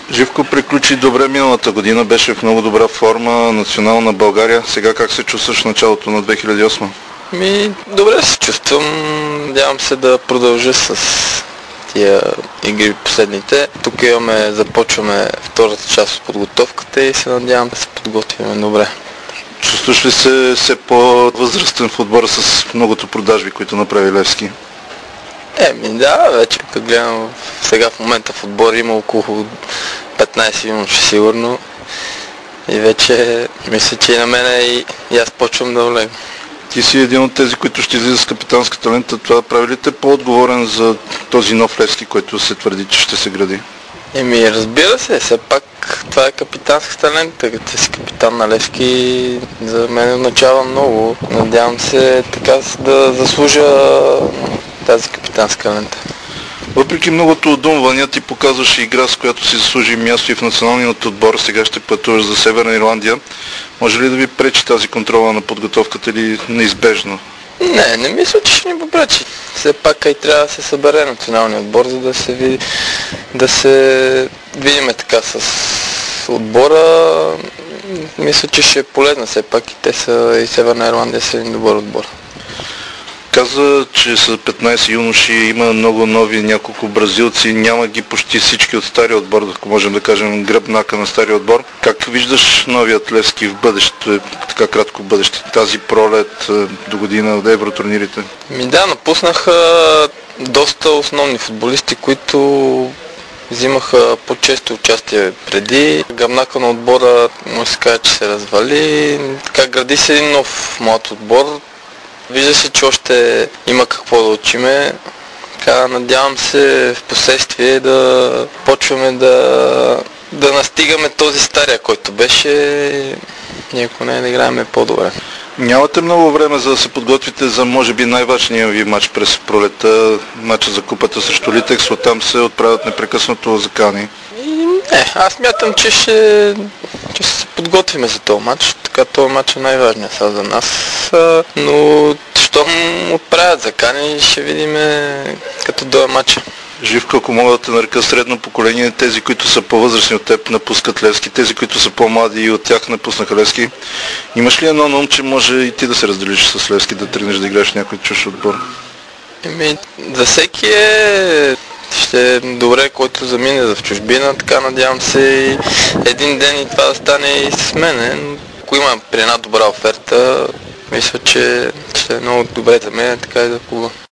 Живко приключи добре миналата година, беше в много добра форма, национална България. Сега как се чувстваш в началото на 2008? Добре се чувствам. Надявам се да продължа с тия игри последните. Тук започваме втората част от подготовката и се надявам да се подготвим добре. Чувстваш ли се все по-възрастен в отбора с многото продажби, които направи Левски? Да, вече като гледам сега в момента в отбора има около 15 юноши сигурно и вече мисля, че и на мене и аз почвам да влегам. Ти си един от тези, които ще излиза с капитанската лента. Това прави ли те по-отговорен за този нов Левски, който се твърди, че ще се гради? Разбира се, все пак това е капитанската лента. Като си капитан на Левски за мен означава много. Надявам се така да заслужа тази капитанска лента. Въпреки многото удумвания, ти показваш игра, с която си заслужи място и в националният отбор. Сега ще пътуваш за Северна Ирландия. Може ли да ви пречи тази контрола на подготовката или неизбежно? Не мисля, че ще ни попречи. Все пак и трябва да се събере националния отбор, за да се видим така с отбора. Мисля, че ще е полезно. Все пак и Северна Ирландия са един добър отбор. Каза, че са 15 юноши, има много нови, няколко бразилци, няма ги почти всички от стария отбор, ако можем да кажем гръбнака на стария отбор. Как виждаш новият Левски в бъдеще, така кратко бъдеще, тази пролет до година от евротурнирите? Напуснаха доста основни футболисти, които взимаха по-често участие преди. Гръбнака на отбора може да се каже, че се развали. Така гради се един нов млад отбор. Вижда се, че още има какво да учиме. Надявам се в последствие да почваме да настигаме този стария, който беше и ако не да играем по-добре. Нямате много време за да се подготвите за може би най-важния ви матч през пролета, матча за купата срещу Литекс, оттам се отправят непрекъснато закани. Аз мятам, че ще се подготвим за този матч. Така този матч е най-важният сега за нас. Но щом отправят закани, ще видим като дойде матча. Живко, ако мога да те нарека средно поколение, тези, които са по-възрастни от теб, напускат Левски, тези, които са по-млади и от тях напуснаха Левски. Имаш ли едно на ум, че може и ти да се разделиш с Левски, да тръгнеш да играеш в някой чуж отбор? За всеки ще е добре, който замине в чужбина, така надявам се един ден и това да стане и с мене. Ако има при една добра оферта, мисля, че ще е много добре за мен, така и за клуба.